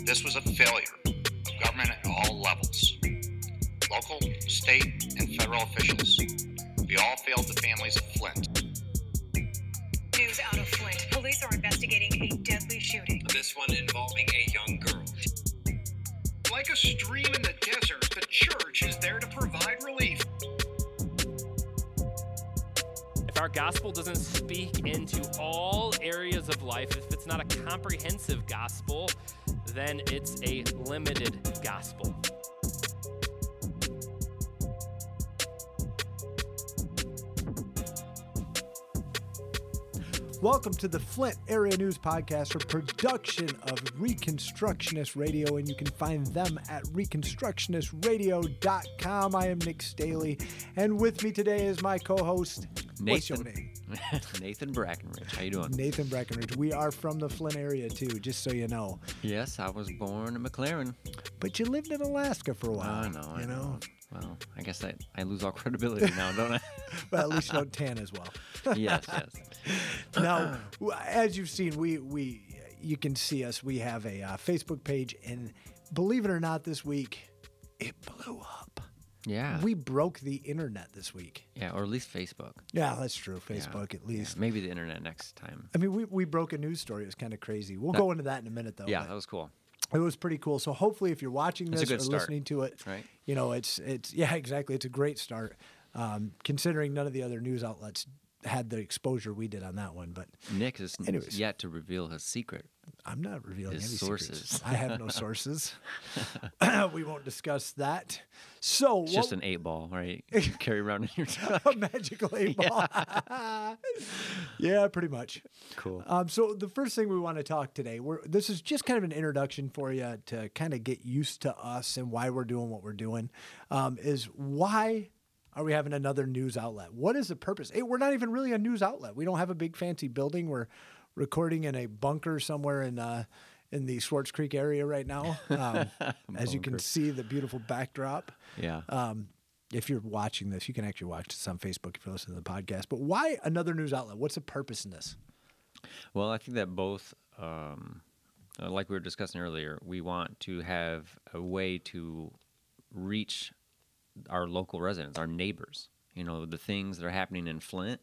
This was a failure of government at all levels. Local, state, and federal officials. They all failed the families of Flint. News out of Flint. Police are investigating a deadly shooting. This one involving a young girl. Like a stream in the desert, the church is there to provide relief. If our gospel doesn't speak into all areas of life, if it's not a comprehensive gospel, then it's a limited gospel. Welcome to the Flint Area News Podcast, a production of Reconstructionist Radio, and you can find them at reconstructionistradio.com. I am Nick Staley, and with me today is my co-host, Nathan. What's your name? Nathan Brackenridge. How you doing? Nathan Brackenridge. We are from the Flint area, too, just so you know. Yes, I was born in McLaren. But you lived in Alaska for a while. I know. Well, I guess I lose all credibility now, don't I? Well, at least you don't tan as well. Yes. Now, as you've seen, you can see us. We have a Facebook page, and believe it or not, this week it blew up. Yeah. We broke the internet this week. Yeah, or at least Facebook. Yeah, that's true. Facebook, at least. Yeah, maybe the internet next time. I mean, we broke a news story. It was kind of crazy. We'll go into that in a minute, though. Yeah, that was cool. It was pretty cool. So hopefully, if you're watching It's a this or good start, listening to it, right? You know, it's yeah, exactly. It's a great start, considering none of the other news outlets had the exposure we did on that one. But Nick has anyways. yet to reveal his secret. I'm not revealing His any sources. secrets. I have no sources. We won't discuss that. So It's just an 8-ball, right? You carry around in your truck. a magical 8-ball. Yeah, pretty much. Cool. So the first thing we want to talk today, this is just kind of an introduction for you to kind of get used to us and why we're doing what we're doing, is why are we having another news outlet? What is the purpose? Hey, we're not even really a news outlet. We don't have a big fancy building. We're recording in a bunker somewhere in the Swartz Creek area right now. As you can see, the beautiful backdrop. Yeah. If you're watching this, you can actually watch this on Facebook if you're listening to the podcast. But why another news outlet? What's the purpose in this? Well, I think that both, like we were discussing earlier, we want to have a way to reach our local residents, our neighbors. You know, the things that are happening in Flint.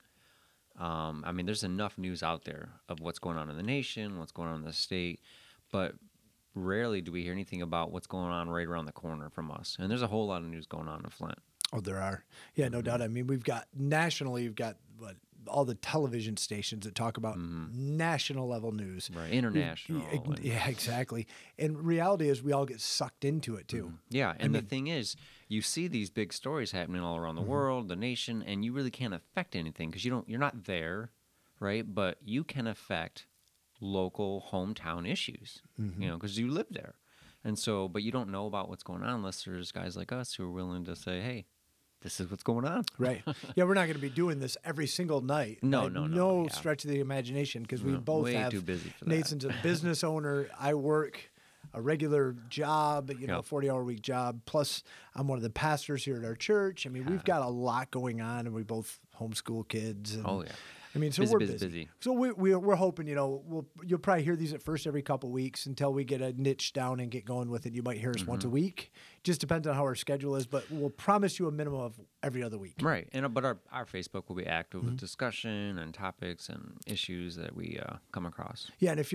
I mean, there's enough news out there of what's going on in the nation, what's going on in the state, but rarely do we hear anything about what's going on right around the corner from us. And there's a whole lot of news going on in Flint. Oh, there are. Yeah, no doubt. I mean, we've got nationally, you've got all the television stations that talk about national level news. Right, international. Yeah, exactly. And reality is we all get sucked into it too. Yeah, and the thing is, you see these big stories happening all around the world, the nation, and you really can't affect anything because you're not there, right? But you can affect local hometown issues, you know, because you live there. And so, but you don't know about what's going on unless there's guys like us who are willing to say, hey, this is what's going on. Right. Yeah, we're not going to be doing this every single night. No. No stretch of the imagination because we both way have. too busy for that. Nathan's a business owner. I work a regular job, 40-hour week job. Plus, I'm one of the pastors here at our church. I mean, we've got a lot going on, and we both homeschool kids. And, Oh, yeah. I mean, so Busy, we're busy, busy. busy. So we're hoping, you'll probably hear these at first every couple weeks until we get a niche down and get going with it. You might hear us once a week. Just depends on how our schedule is, but we'll promise you a minimum of every other week. Right. But our Facebook will be active with discussion and topics and issues that we come across. Yeah, and if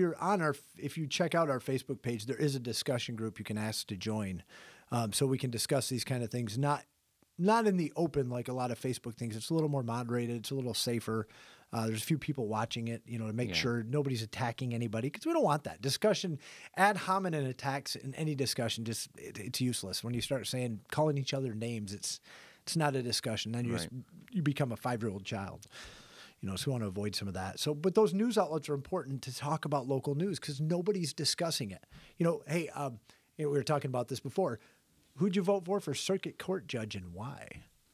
you check out our Facebook page, there is a discussion group you can ask to join, so we can discuss these kind of things. Not in the open like a lot of Facebook things. It's a little more moderated. It's a little safer. There's a few people watching it, to make sure nobody's attacking anybody because we don't want that. Discussion, ad hominem attacks in any discussion, it's useless. When you start calling each other names, it's not a discussion. Then you become a 5-year-old child. So we want to avoid some of that. So, but those news outlets are important to talk about local news because nobody's discussing it. Hey, we were talking about this before. Who'd you vote for circuit court judge and why?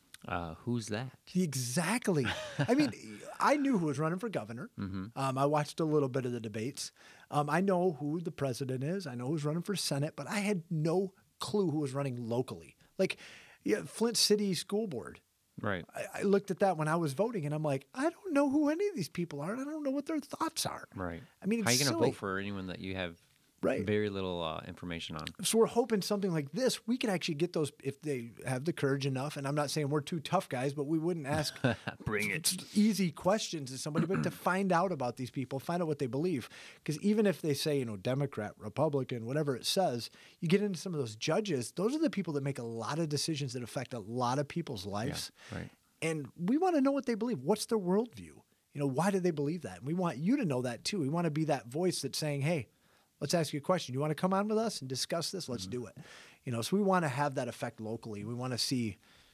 Who's that? Exactly. I mean, I knew who was running for governor. I watched a little bit of the debates. I know who the president is. I know who's running for Senate, but I had no clue who was running locally. Like, Flint City School Board. Right. I looked at that when I was voting, and I'm like, I don't know who any of these people are, and I don't know what their thoughts are. Right. I mean, how are you going to vote for anyone that you have Right. very little information on. So we're hoping something like this, we can actually get those if they have the courage enough. And I'm not saying we're two tough guys, but we wouldn't ask Bring it. easy questions to somebody, but to find out about these people, find out what they believe. Because even if they say, Democrat, Republican, whatever it says, you get into some of those judges, those are the people that make a lot of decisions that affect a lot of people's lives. Right. And we want to know what they believe. What's their worldview? Why do they believe that? And we want you to know that too. We want to be that voice that's saying, hey, let's ask you a question. You want to come on with us and discuss this? Let's do it. So we want to have that effect locally. We want to see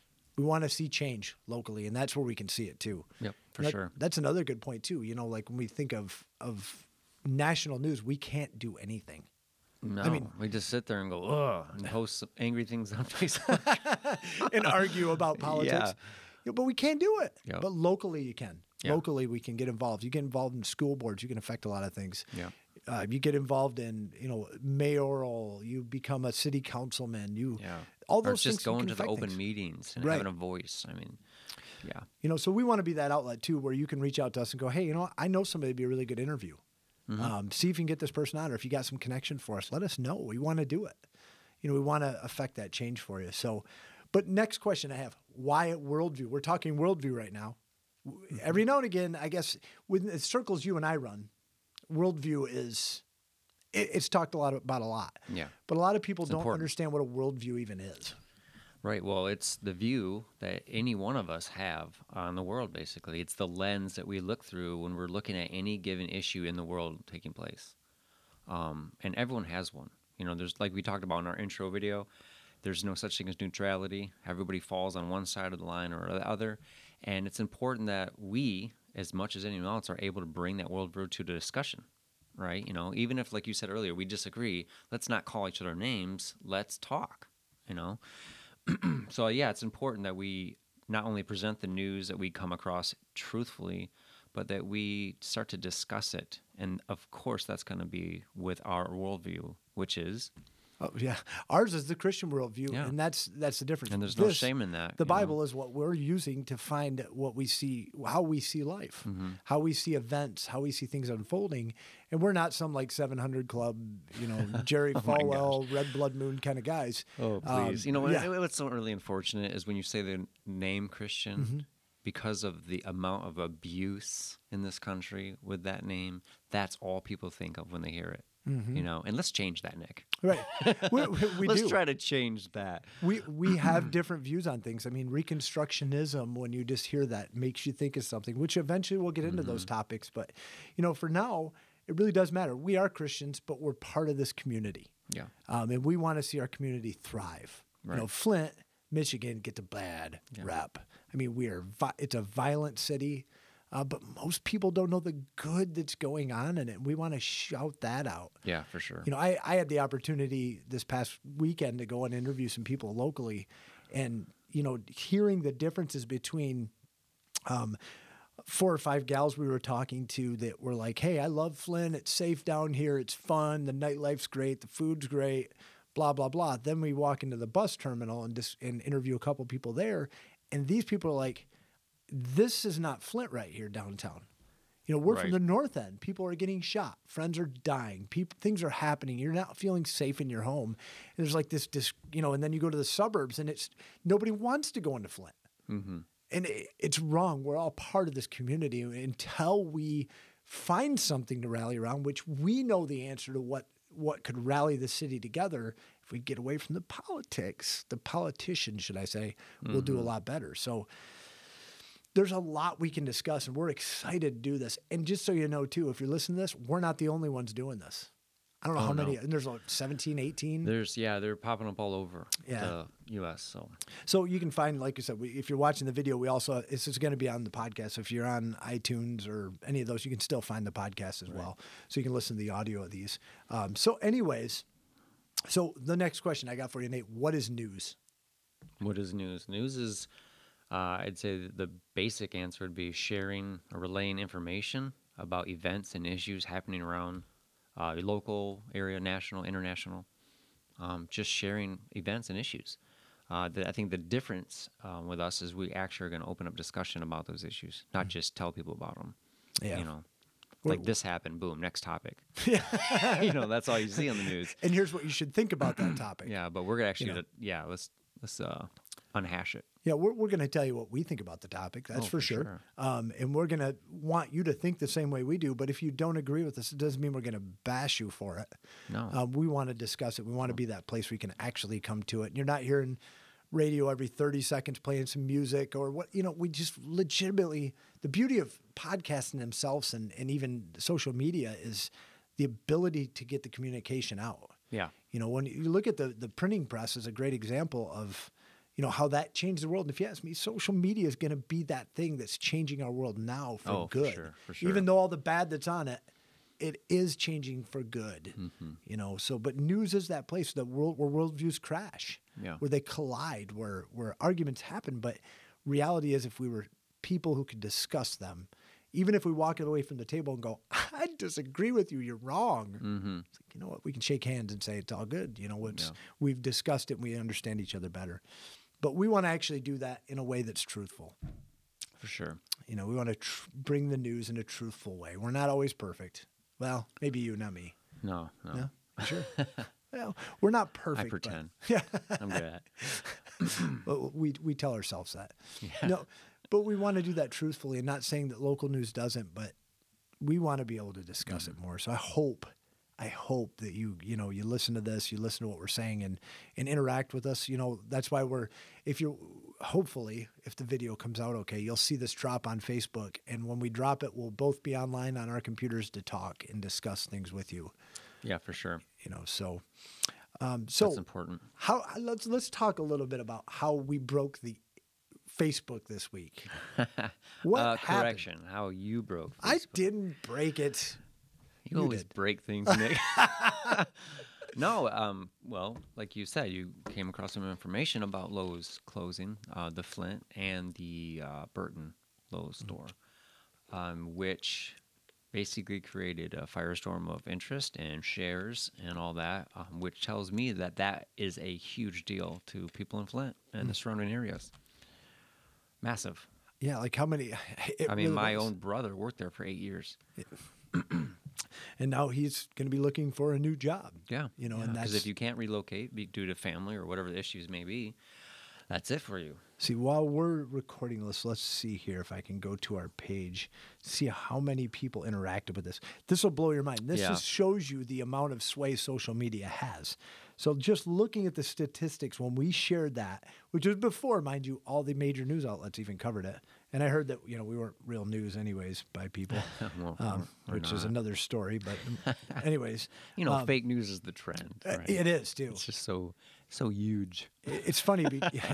change locally, and that's where we can see it too. Yep, for sure. That's another good point too. Like when we think of national news, we can't do anything. No, I mean, we just sit there and go, ugh, and post some angry things on Facebook. and argue about politics. But we can't do it. Yep. But locally you can. Yeah. Locally we can get involved. You get involved in school boards, you can affect a lot of things. Yeah. You get involved in, mayoral, you become a city councilman, all those or just things going can to the affect open things. meetings and Right. having a voice. I mean, yeah. So we want to be that outlet too, where you can reach out to us and go, hey, I know somebody would be a really good interview. See if you can get this person on, or if you got some connection for us, let us know. We want to do it. We want to affect that change for you. So, but next question I have, why at worldview? We're talking worldview right now. Every now and again, I guess, within the circles you and I run, worldview is, it's talked about a lot. Yeah. But a lot of people don't important. understand what a worldview even is. Right. Well, it's the view that any one of us have on the world, basically. It's the lens that we look through when we're looking at any given issue in the world taking place. And everyone has one. There's, like we talked about in our intro video, there's no such thing as neutrality. Everybody falls on one side of the line or the other. And it's important that we, as much as anyone else, are able to bring that worldview to the discussion, right? Even if, like you said earlier, we disagree, let's not call each other names. Let's talk, So, yeah, it's important that we not only present the news that we come across truthfully, but that we start to discuss it. And, of course, that's going to be with our worldview, which is... Oh, yeah. Ours is the Christian worldview, Yeah. and that's the difference. And there's no shame in that. The Bible is what we're using to find what we see, how we see life, how we see events, how we see things unfolding. And we're not some like 700 Club, Jerry Falwell, Red Blood Moon kind of guys. Oh, please. What's so really unfortunate is when you say the name Christian, because of the amount of abuse in this country with that name, that's all people think of when they hear it. And let's change that, Nick. Right. We let's do. try to change that. We have different views on things. I mean, Reconstructionism, when you just hear that, makes you think of something, which eventually we'll get into those topics. But, for now, it really does matter. We are Christians, but we're part of this community. Yeah. And we want to see our community thrive. Right. Flint, Michigan gets a bad rep. I mean, it's a violent city. But most people don't know the good that's going on in it. We want to shout that out. Yeah, for sure. I had the opportunity this past weekend to go and interview some people locally, and hearing the differences between 4 or 5 gals we were talking to that were like, "Hey, I love Flint. It's safe down here. It's fun. The nightlife's great. The food's great. Blah blah blah." Then we walk into the bus terminal and interview a couple people there, and these people are like, this is not Flint right here downtown. We're from the north end. People are getting shot. Friends are dying. Things are happening. You're not feeling safe in your home. And there's like this, and then you go to the suburbs and nobody wants to go into Flint. Mm-hmm. And it's wrong. We're all part of this community until we find something to rally around, which we know the answer to what could rally the city together. If we get away from the politicians, should I say, we'll do a lot better. So there's a lot we can discuss, and we're excited to do this. And just so you know, too, if you're listening to this, we're not the only ones doing this. I don't know how many. And there's like 17, 18. They're popping up all over the U.S. So you can find, like you said, if you're watching the video, this is going to be on the podcast. So if you're on iTunes or any of those, you can still find the podcast as well. So you can listen to the audio of these. So the next question I got for you, Nate, what is news? What is news? News is... I'd say the basic answer would be sharing or relaying information about events and issues happening around your local area, national, international. Just sharing events and issues. I think the difference with us is we actually are going to open up discussion about those issues, not just tell people about them. Yeah. Like this happened, boom, next topic. You know, that's all you see on the news. And here's what you should think about that topic. Yeah, but we're gonna actually, You know. let's unhash it. Yeah, we're going to tell you what we think about the topic. That's for sure. And we're going to want you to think the same way we do. But if you don't agree with us, it doesn't mean we're going to bash you for it. No. We want to discuss it. We want to be that place where you can actually come to it. And you're not hearing radio every 30 seconds playing some music or what, you know, we just legitimately, the beauty of podcasting themselves and even social media is the ability to get the communication out. Yeah. You know, when you look at the printing press is a great example of, you know, how that changed the world. And if you ask me, social media is going to be that thing that's changing our world now for good. For sure. Even though all the bad that's on it, it is changing for good. You know, so, but news is that place that where worldviews crash, where they collide, where arguments happen. But reality is if we were people who could discuss them, even if we walk away from the table and go, I disagree with you, you're wrong. It's like, you know what, we can shake hands and say it's all good. You know, we've discussed it and we understand each other better. But we want to actually do that in a way that's truthful. For sure. You know, we want to bring the news in a truthful way. We're not always perfect. Well, maybe you, not me. No. No? Sure. Well, we're not perfect. I pretend. Yeah. I'm good at it. But we tell ourselves that. No, but we want to do that truthfully and not saying that local news doesn't, but we want to be able to discuss it more. So I hope that you listen to this, you listen to what we're saying and interact with us. You know, that's why hopefully if the video comes out okay, you'll see this drop on Facebook. And when we drop it, we'll both be online on our computers to talk and discuss things with you. Yeah, for sure. You know, so That's important. Let's talk a little bit about how we broke the Facebook this week. What happened? Correction, how you broke Facebook. I didn't break it. You always did. break things, Nick. No, well, like you said, you came across some information about Lowe's closing, the Flint and the Burton Lowe's store, which basically created a firestorm of interest and shares and all that, which tells me that is a huge deal to people in Flint and the surrounding areas. Massive. Yeah, like how many? I mean, my own brother worked there for 8 years. And now he's going to be looking for a new job. Yeah. You know, and that's because if you can't relocate due to family or whatever the issues may be, that's it for you. See, while we're recording this, let's see here if I can go to our page, see how many people interacted with this. This will blow your mind. This just shows you the amount of sway social media has. So just looking at the statistics when we shared that, which was before, mind you, all the major news outlets even covered it. And I heard that, you know, we weren't real news anyways by people, which is another story. But anyways. You know, fake news is the trend. Right? It is, too. It's just so huge. It's funny.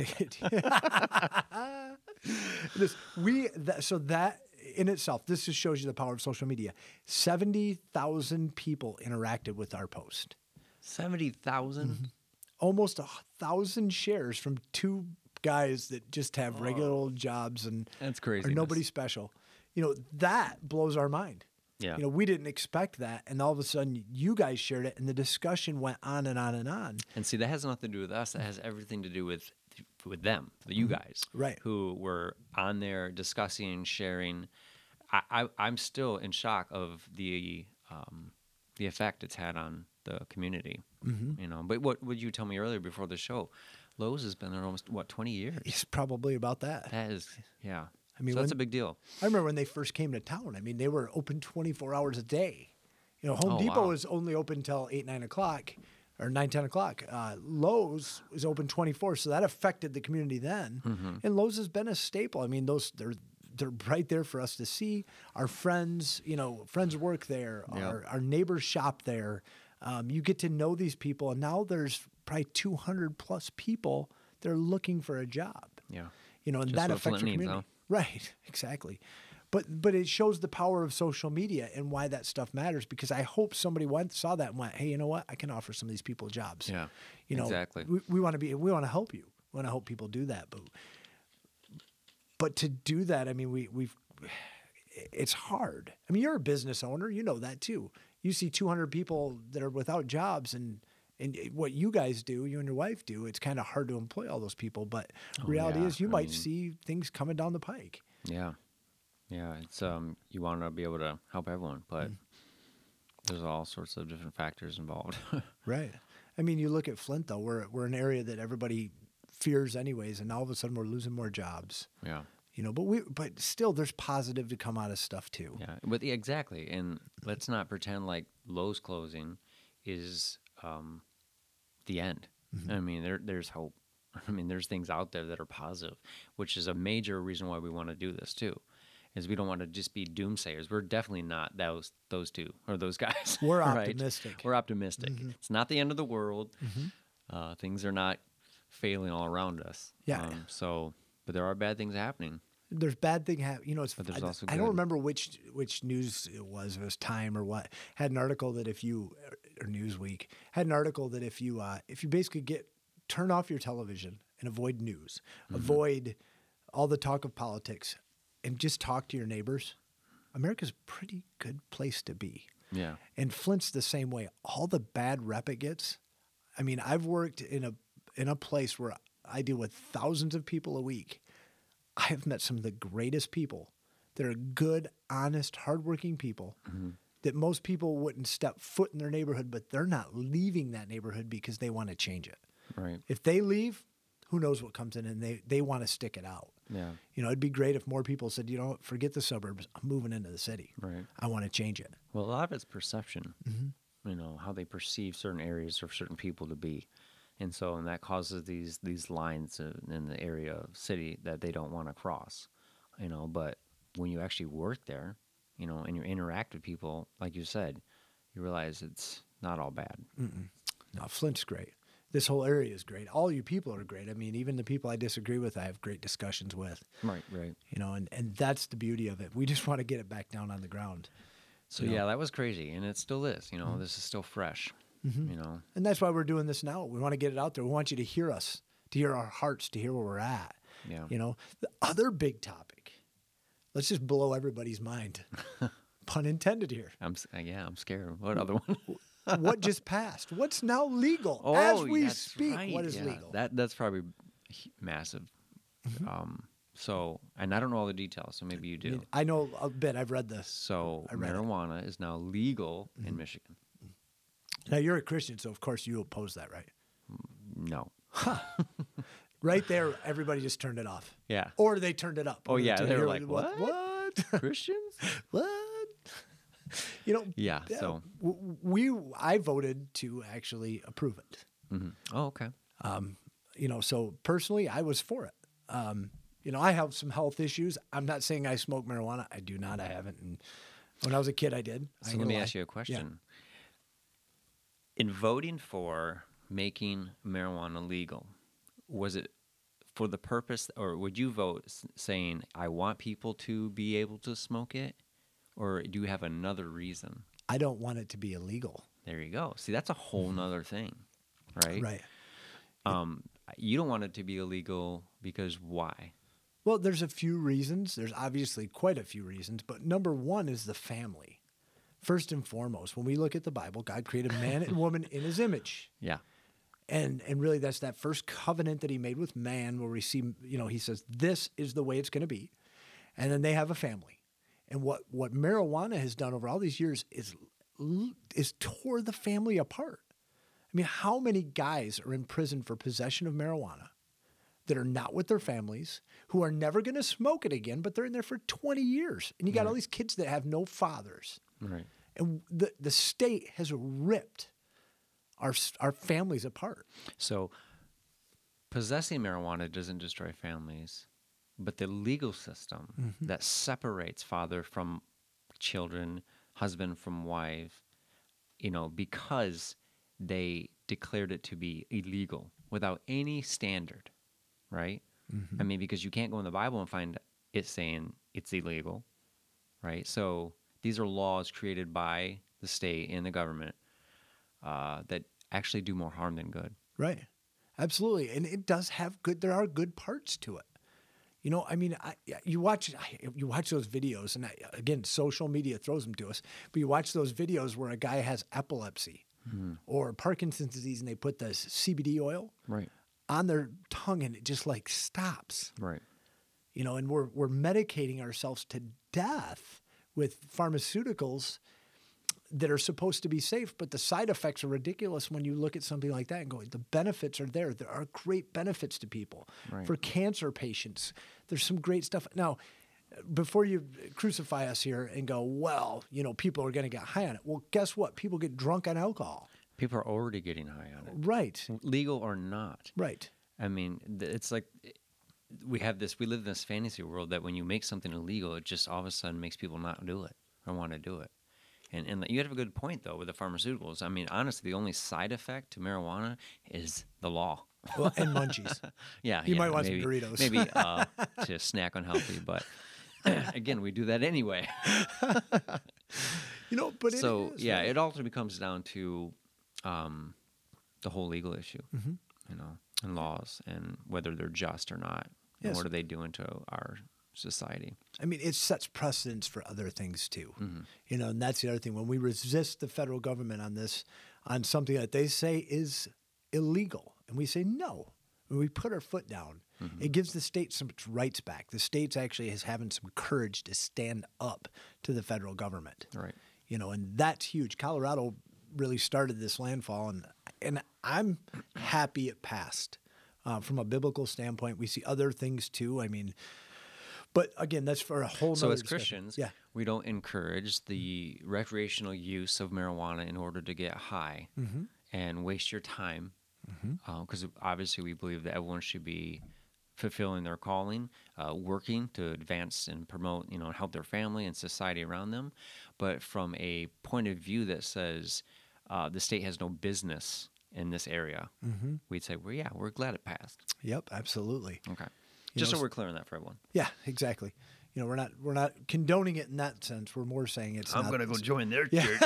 So that in itself, this just shows you the power of social media. 70,000 people interacted with our post. 70,000? Almost 1,000 shares from two guys that just have regular old jobs and that's crazy. Are nobody special. You know, that blows our mind. Yeah. You know, we didn't expect that. And all of a sudden you guys shared it and the discussion went on and on and on. And see, that has nothing to do with us. That has everything to do with them, you guys. Right. Who were on there discussing, sharing. I'm still in shock of the effect it's had on the community. You know, but what would you tell me earlier before the show? Lowe's has been there almost 20 years. It's probably about that. That is, yeah. I mean, so that's a big deal. I remember when they first came to town. I mean, they were open 24 hours a day. You know, Home Depot was only open till 8, 9 o'clock, or 9, 10 o'clock. Lowe's was open 24, so that affected the community then. And Lowe's has been a staple. I mean, they're right there for us to see. Our friends, you know, friends work there. Our neighbors shop there. You get to know these people, and now there's probably 200 plus people that are looking for a job. Yeah. You know, and Just that what affects Flint your needs, community. Right, exactly. But it shows the power of social media and why that stuff matters, because I hope somebody saw that and went, hey, you know what? I can offer some of these people jobs. Yeah, you know, exactly. We want to help you. We want to help people do that. But to do that, I mean, it's hard. I mean, you're a business owner. You know that too. You see 200 people that are without jobs, and what you guys do, you and your wife do, it's kind of hard to employ all those people. But reality is you might see things coming down the pike. Yeah. Yeah, it's you want to be able to help everyone, but there's all sorts of different factors involved. Right. I mean, you look at Flint though. We're an area that everybody fears anyways, and all of a sudden we're losing more jobs. Yeah. You know, but still, there's positive to come out of stuff too. Yeah, but exactly. And let's not pretend like Lowe's closing is the end. I mean, there's hope. I mean, there's things out there that are positive, which is a major reason why we want to do this too. Is we don't want to just be doomsayers. We're definitely not those two or those guys. We're right? optimistic. We're optimistic. It's not the end of the world. Things are not failing all around us. Yeah. But there are bad things happening. There's bad thing happening. You know, But there's also I don't good. remember which news it was. It was Time or what had an article that if you or Newsweek had an article that if you basically turn off your television and avoid news, avoid all the talk of politics, and just talk to your neighbors, America's a pretty good place to be. Yeah. And Flint's the same way. All the bad rep it gets. I mean, I've worked in a place where I deal with thousands of people a week. I have met some of the greatest people that are good, honest, hardworking people that most people wouldn't step foot in their neighborhood, but they're not leaving that neighborhood because they want to change it. Right. If they leave, who knows what comes in, and they want to stick it out. Yeah. You know, it'd be great if more people said, you know, forget the suburbs. I'm moving into the city. Right. I want to change it. Well, a lot of it's perception. You know, how they perceive certain areas or certain people to be. And that causes these lines in the area of city that they don't want to cross, you know. But when you actually work there, you know, and you interact with people, like you said, you realize it's not all bad. No, Flint's great. This whole area is great. All you people are great. I mean, even the people I disagree with, I have great discussions with. Right. You know, and that's the beauty of it. We just want to get it back down on the ground. So yeah, that was crazy, and it still is. You know, this is still fresh. You know, And that's why we're doing this now. We want to get it out there. We want you to hear us, to hear our hearts, to hear where we're at. Yeah. You know, the other big topic, let's just blow everybody's mind. Pun intended here. I'm scared. What other one? What just passed? What's now legal? Oh, As we that's speak, right. what is Yeah, legal? That's probably massive. And I don't know all the details, so maybe you do. I know a bit. I've read this. So I read it. marijuana is now legal in Michigan. Now, you're a Christian, so of course you oppose that, right? No. Right there, everybody just turned it off. Yeah. Or they turned it up. Oh, yeah, To they were hear like, what? What? Christians? What? You know, Yeah. So. I voted to actually approve it. Oh, okay. You know, so personally, I was for it. You know, I have some health issues. I'm not saying I smoke marijuana. I do not. I haven't. And when I was a kid, I did. So let me ask you a question. In voting for making marijuana legal, was it for the purpose, or would you vote saying, I want people to be able to smoke it? Or do you have another reason? I don't want it to be illegal. There you go. See, that's a whole nother thing, right? Right. You don't want it to be illegal because why? Well, there's a few reasons. There's obviously quite a few reasons, but number one is the family. First and foremost, when we look at the Bible, God created man and woman in his image. Yeah. And really that's that first covenant that he made with man where we see, you know, he says, this is the way it's going to be. And then they have a family. And what marijuana has done over all these years is tore the family apart. I mean, how many guys are in prison for possession of marijuana that are not with their families, who are never going to smoke it again, but they're in there for 20 years. And you got all these kids that have no fathers. Right. And the state has ripped our families apart. So possessing marijuana doesn't destroy families, but the legal system that separates father from children, husband from wife, you know, because they declared it to be illegal without any standard, right? I mean, because you can't go in the Bible and find it saying it's illegal, right? So these are laws created by the state and the government that actually do more harm than good. Right. Absolutely. And it does have there are good parts to it. You know, I mean, you watch those videos, and again, social media throws them to us, but you watch those videos where a guy has epilepsy or Parkinson's disease, and they put this CBD oil Right. on their tongue, and it just like stops. Right. and we're medicating ourselves to death with pharmaceuticals that are supposed to be safe, but the side effects are ridiculous when you look at something like that and go, the benefits are there. There are great benefits to people. Right. For cancer patients, there's some great stuff. Now, before you crucify us here and go, well, people are going to get high on it. Well, guess what? People get drunk on alcohol. People are already getting high on it. Right. Legal or not. Right. I mean, it's like we live in this fantasy world that when you make something illegal, it just all of a sudden makes people not do it or want to do it. And you have a good point, though, with the pharmaceuticals. I mean, honestly, the only side effect to marijuana is the law. Well, and munchies. Yeah. You might want maybe, some Doritos. Maybe to snack unhealthy, but again, we do that anyway. But so, it is, yeah, right? it ultimately comes down to the whole legal issue, and laws and whether they're just or not. And Yes. what are they doing to our society? I mean, it sets precedents for other things too. Mm-hmm. And that's the other thing. When we resist the federal government on this, on something that they say is illegal, and we say no, when we put our foot down, it gives the state some rights back. The state's actually is having some courage to stand up to the federal government. Right. And that's huge. Colorado really started this landfall, and I'm happy it passed. From a biblical standpoint, we see other things too. I mean, but again, that's for a whole So nother as discussion. Christians, Yeah. we don't encourage the recreational use of marijuana in order to get high and waste your time, because obviously we believe that everyone should be fulfilling their calling, working to advance and promote, and help their family and society around them. But from a point of view that says the state has no business in this area, we'd say, well, yeah, we're glad it passed. Yep, absolutely. Okay. Just know, so we're clear on that for everyone. Yeah, exactly. We're not condoning it in that sense. We're more saying it's not. join their church.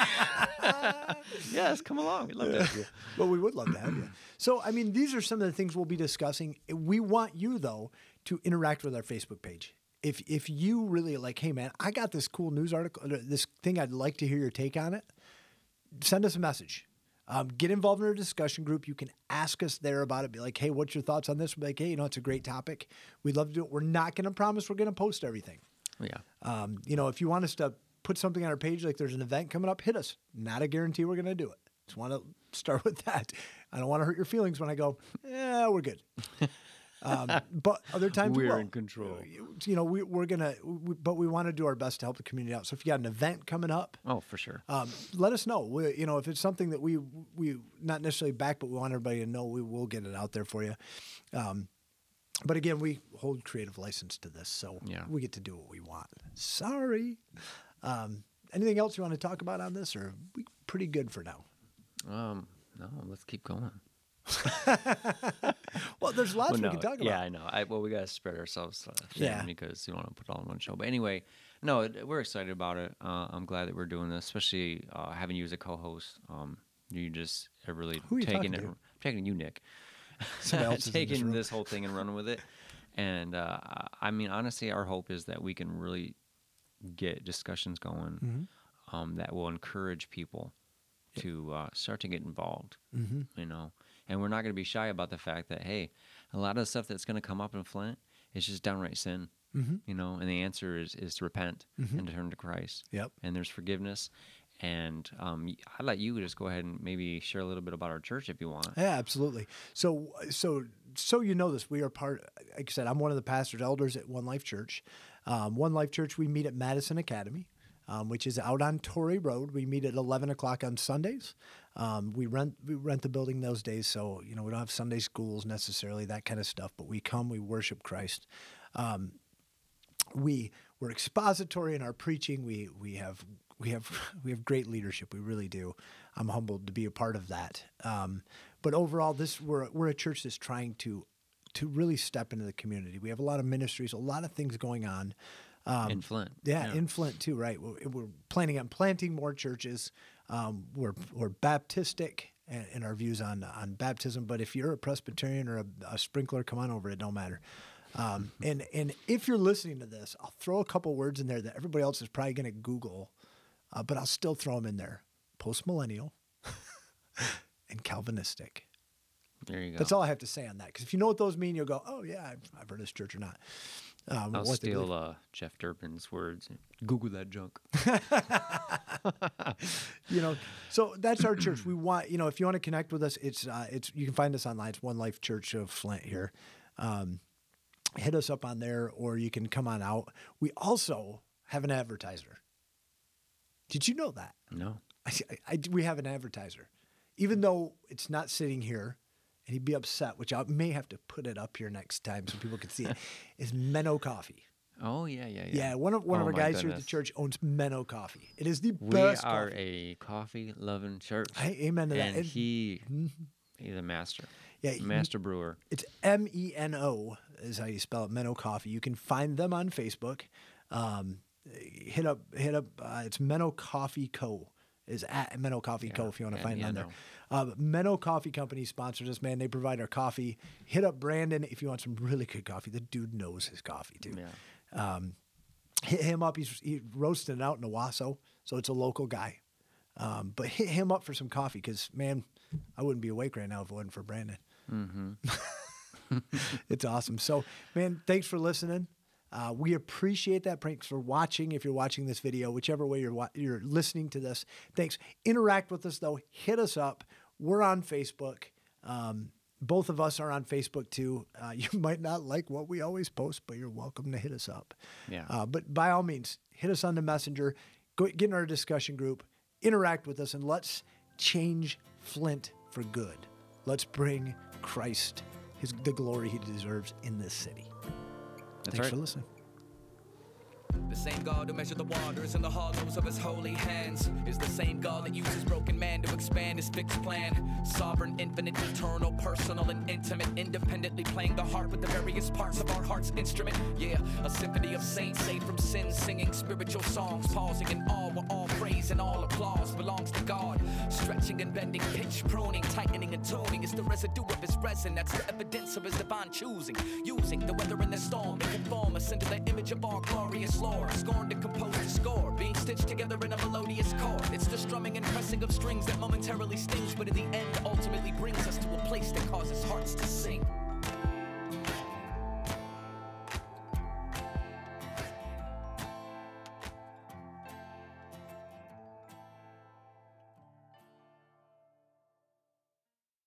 Yes, come along. We'd love to have you. But we would love to have you. So, I mean, these are some of the things we'll be discussing. We want you, though, to interact with our Facebook page. If you really like, hey, man, I got this cool news article, this thing, I'd like to hear your take on it, send us a message. Get involved in our discussion group. You can ask us there about it. Be like, hey, what's your thoughts on this? We'll be like, hey, it's a great topic. We'd love to do it. We're not going to promise we're going to post everything. Yeah. If you want us to put something on our page, like there's an event coming up, hit us. Not a guarantee we're going to do it. Just want to start with that. I don't want to hurt your feelings when I go, yeah, we're good. But other times We're we will. in control. We're gonna, but we want to do our best to help the community out. So if you got an event coming up, Oh, for sure. let us know. If it's something that we not necessarily back, but we want everybody to know, we will get it out there for you. But again, we hold creative license to this, so we get to do what we want. Sorry. Anything else you want to talk about on this, or are we pretty good for now? No, let's keep going. Well, there's lots we can talk about. Yeah, I know. We got to spread ourselves thin because you don't want to put it all in one show. But anyway, no, we're excited about it. I'm glad that we're doing this, especially having you as a co-host. You just are really Who are you taking talking it. to? Taking you, Nick. Somebody else is in this Taking room. this whole thing and running with it. And I mean, honestly, our hope is that we can really get discussions going that will encourage people to start to get involved. And we're not going to be shy about the fact that, hey, a lot of the stuff that's going to come up in Flint is just downright sin, and the answer is to repent and to turn to Christ. Yep. And there's forgiveness. And I'd let you just go ahead and maybe share a little bit about our church if you want. Yeah, absolutely. So you know this, we are part, like I said, I'm one of the pastors, elders at One Life Church. One Life Church, we meet at Madison Academy, which is out on Torrey Road. We meet at 11 o'clock on Sundays. We rent the building those days, so we don't have Sunday schools necessarily, that kind of stuff. But we come, we worship Christ. We're expository in our preaching. We have great leadership. We really do. I'm humbled to be a part of that. But overall, we're a church that's trying to really step into the community. We have a lot of ministries, a lot of things going on. In Flint. Yeah, in Flint too, right. We're planning on planting more churches. We're Baptistic in our views on baptism, but if you're a Presbyterian or a sprinkler, come on over. It don't matter. And if you're listening to this, I'll throw a couple words in there that everybody else is probably going to Google, but I'll still throw them in there. Postmillennial and Calvinistic. There you go. That's all I have to say on that. Because if you know what those mean, you'll go, oh, yeah, I've heard of this church or not. I'll what they believe. steal Jeff Durbin's words. Google that junk. So that's our church. We want, if you want to connect with us, it's you can find us online. It's One Life Church of Flint here. Hit us up on there, or you can come on out. We also have an advertiser. Did you know that? No. We have an advertiser, even though it's not sitting here, and he'd be upset, which I may have to put it up here next time so people can see it, is Menno Coffee. Oh, yeah. Yeah, one of our my guys here at the goodness. church owns Menno Coffee. It is the We best are coffee. a coffee-loving church. Amen to that. And And- he's a master. Yeah, Master brewer. It's MENO is how you spell it, Menno Coffee. You can find them on Facebook. Hit up. It's Menno Coffee Co. Is at Menno Coffee Co. if you want to find it on there. Menno Coffee Company sponsors us, man. They provide our coffee. Hit up Brandon if you want some really good coffee. The dude knows his coffee too. Yeah. Hit him up. He's roasting it out in Owasso, so it's a local guy. But hit him up for some coffee because, man, I wouldn't be awake right now if it wasn't for Brandon. Mm-hmm. It's awesome. So, man, thanks for listening. We appreciate that. Thanks for watching. If you're watching this video, whichever way you're listening to this, thanks. Interact with us, though. Hit us up. We're on Facebook. Both of us are on Facebook, too. You might not like what we always post, but you're welcome to hit us up. Yeah. But by all means, hit us on the Messenger. Get in our discussion group. Interact with us, and let's change Flint for good. Let's bring Christ the glory he deserves in this city. That's Thanks right. for listening. The same God who measured the waters in the hollows of his holy hands is the same God that uses broken man to expand his fixed plan. Sovereign, infinite, eternal, personal, and intimate, independently playing the harp with the various parts of our heart's instrument. Yeah, a symphony of saints saved from sin, singing spiritual songs, pausing in awe where all praise and all applause belongs to God. Stretching and bending, pitch, pruning, tightening and tuning is the residue of his resin. That's the evidence of his divine choosing. Using the weather and the storm to conform us into the image of our glorious Lord. Scorned to compose the score, being stitched together in a melodious chord. It's the strumming and pressing of strings that momentarily stings, but in the end ultimately brings us to a place that causes hearts to sing.